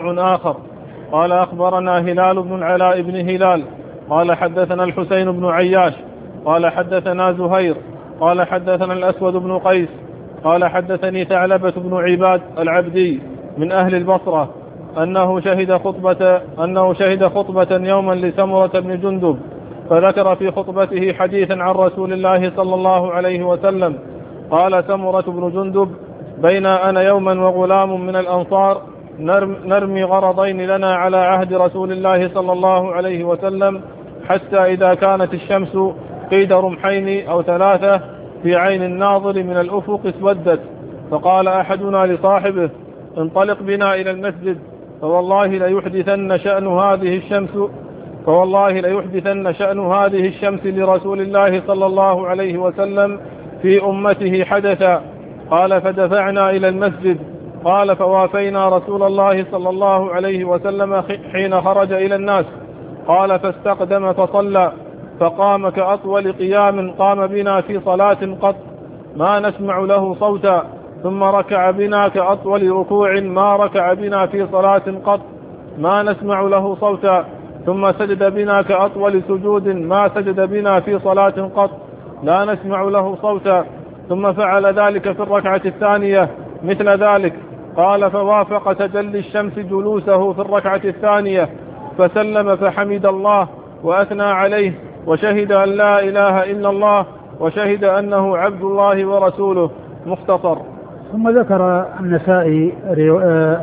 نوع آخر. قال أخبرنا هلال بن العلاء بن هلال قال حدثنا الحسين بن عياش قال حدثنا زهير قال حدثنا الأسود بن قيس قال حدثني ثعلبة بن عباد العبدي من أهل البصرة أنه شهد خطبة يوما لسمرة بن جندب، فذكر في خطبته حديثا عن رسول الله صلى الله عليه وسلم. قال سمرة بن جندب: بين أنا يوما وغلام من الأنصار نرمي غرضين لنا على عهد رسول الله صلى الله عليه وسلم، حتى إذا كانت الشمس قيد رمحين أو 3 في عين الناظر من الأفق اسودت، فقال أحدنا لصاحبه: انطلق بنا إلى المسجد، فوالله ليحدثن شأن هذه الشمس لرسول الله صلى الله عليه وسلم في أمته حدثا. قال فدفعنا إلى المسجد. قال فوافينا رسول الله صلى الله عليه وسلم حين خرج إلى الناس. قال فاستقدم فصلى، فقام كأطول قيام قام بنا في صلاة قط ما نسمع له صوتا، ثم ركع بنا كأطول ركوع ما ركع بنا في صلاة قط ما نسمع له صوتا، ثم سجد بنا كأطول سجود ما سجد بنا في صلاة قط لا نسمع له صوتا، ثم فعل ذلك في الركعة الثانية مثل ذلك. قال فوافق تجلي الشمس جلوسه في الركعة الثانية، فسلم فحمد الله وأثنى عليه وشهد أن لا إله إلا الله وشهد أنه عبد الله ورسوله. مختصر. ثم ذكر النسائي